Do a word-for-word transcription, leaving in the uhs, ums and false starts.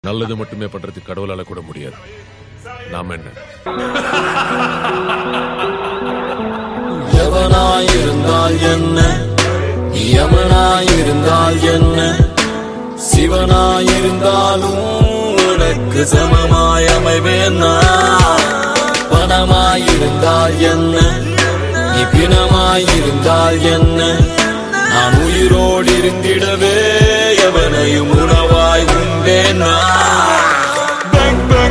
நல்லது மட்டுமே பண்றதுக்கு கடவுளால கூட முடியாது. நாம என்ன எவனாயிருந்தால் என்ன, யமனாயிருந்தால் என்ன, சிவனாயிருந்தாலும் உனக்கு சமமாய் அமைவேன். பணமாயிருந்தால் என்ன, நீ பிணமாயிருந்தால் என்ன, நான் உயிரோடு இருந்திடவே எவனையும் உணா